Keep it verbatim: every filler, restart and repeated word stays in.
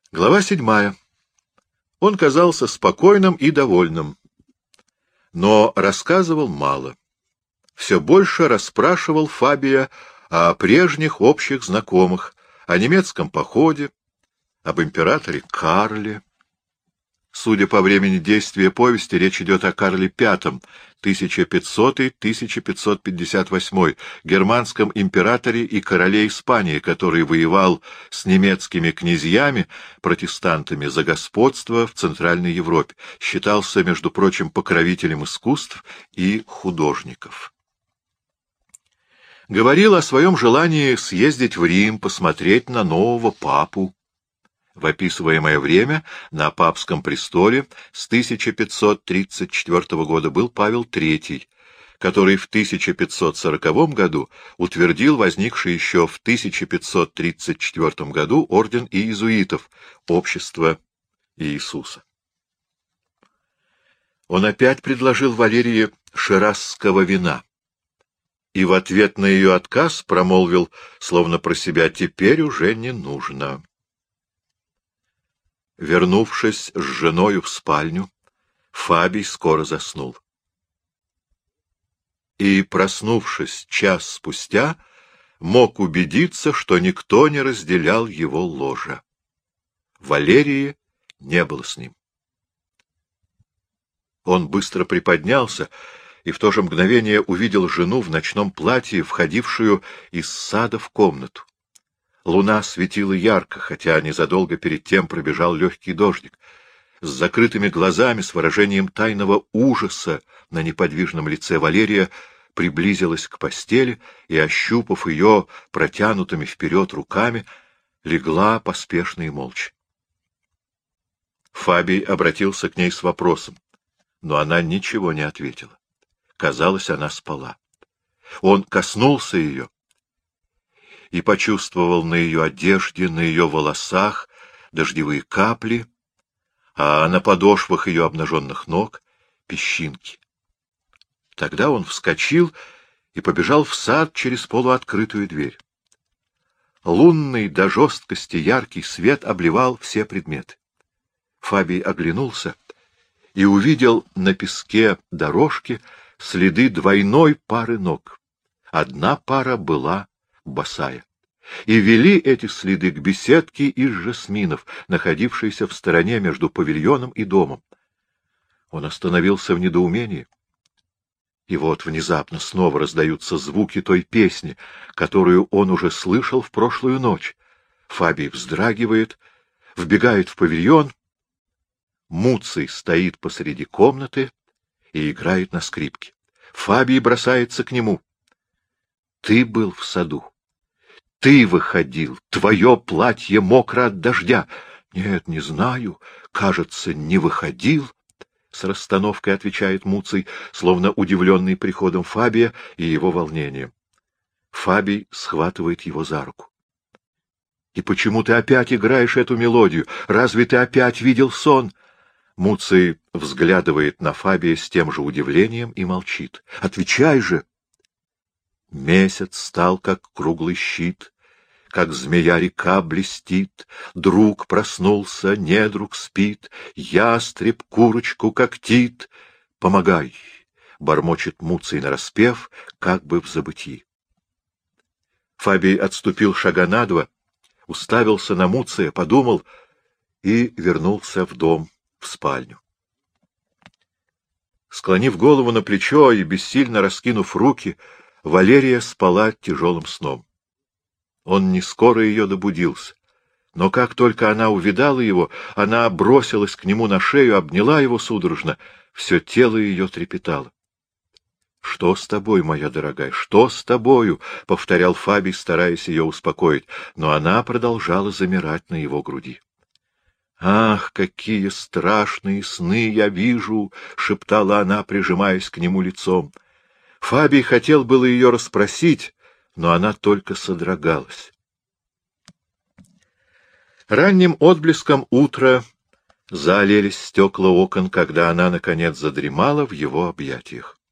Глава седьмая. Он казался спокойным и довольным, но рассказывал мало. Все больше расспрашивал Фабия о прежних общих знакомых, о немецком походе, об императоре Карле. Судя по времени действия повести, речь идет о Карле Пятом, тысяча пятисотый — тысяча пятьсот пятьдесят восьмой, германском императоре и короле Испании, который воевал с немецкими князьями, протестантами, за господство в Центральной Европе, считался, между прочим, покровителем искусств и художников. Говорил о своем желании съездить в Рим, посмотреть на нового папу. В описываемое время на папском престоле с тысяча пятьсот тридцать четвёртого года был Павел Третий, который в тысяча пятьсот сороковом году утвердил возникший еще в тысяча пятьсот тридцать четвёртом году орден иезуитов, общество Иисуса. Он опять предложил Валерии ширазского вина, и в ответ на ее отказ промолвил, словно про себя: «Теперь уже не нужно». Вернувшись с женою в спальню, Фабий скоро заснул. И, проснувшись час спустя, мог убедиться, что никто не разделял его ложа. Валерии не было с ним. Он быстро приподнялся и в то же мгновение увидел жену в ночном платье, входившую из сада в комнату. Луна светила ярко, хотя незадолго перед тем пробежал легкий дождик. С закрытыми глазами, с выражением тайного ужаса на неподвижном лице, Валерия приблизилась к постели и, ощупав ее протянутыми вперед руками, легла поспешно и молча. Фабий обратился к ней с вопросом, но она ничего не ответила. Казалось, она спала. Он коснулся ее и почувствовал на ее одежде, на ее волосах дождевые капли, а на подошвах ее обнаженных ног — песчинки. Тогда он вскочил и побежал в сад через полуоткрытую дверь. Лунный до жесткости яркий свет обливал все предметы. Фабий оглянулся и увидел на песке дорожки следы двойной пары ног. Одна пара была босая. И вели эти следы к беседке из жасминов, находившейся в стороне между павильоном и домом. Он остановился в недоумении. И вот внезапно снова раздаются звуки той песни, которую он уже слышал в прошлую ночь. Фабий вздрагивает, вбегает в павильон. Муций стоит посреди комнаты и играет на скрипке. Фабий бросается к нему. — Ты был в саду. Ты выходил. Твое платье мокро от дождя. — Нет, не знаю. Кажется, не выходил. С расстановкой отвечает Муций, словно удивленный приходом Фабия и его волнением. Фабий схватывает его за руку. — И почему ты опять играешь эту мелодию? Разве ты опять видел сон? Муций взглядывает на Фабия с тем же удивлением и молчит. — Отвечай же! Месяц стал, как круглый щит, как змея река блестит, друг проснулся, недруг спит, ястреб курочку когтит. Помогай! — бормочет Муций нараспев, как бы в забытии. Фабий отступил шага на два, уставился на Муция, подумал и вернулся в дом, в спальню. Склонив голову на плечо и бессильно раскинув руки, Валерия спала тяжелым сном. Он не скоро ее добудился, но как только она увидала его, она бросилась к нему на шею, обняла его судорожно, все тело ее трепетало. — Что с тобой, моя дорогая, что с тобою? — повторял Фабий, стараясь ее успокоить, но она продолжала замирать на его груди. — Ах, какие страшные сны я вижу! — шептала она, прижимаясь к нему лицом. Фабий хотел было ее расспросить, но она только содрогалась. Ранним отблеском утра заолелись стекла окон, когда она, наконец, задремала в его объятиях.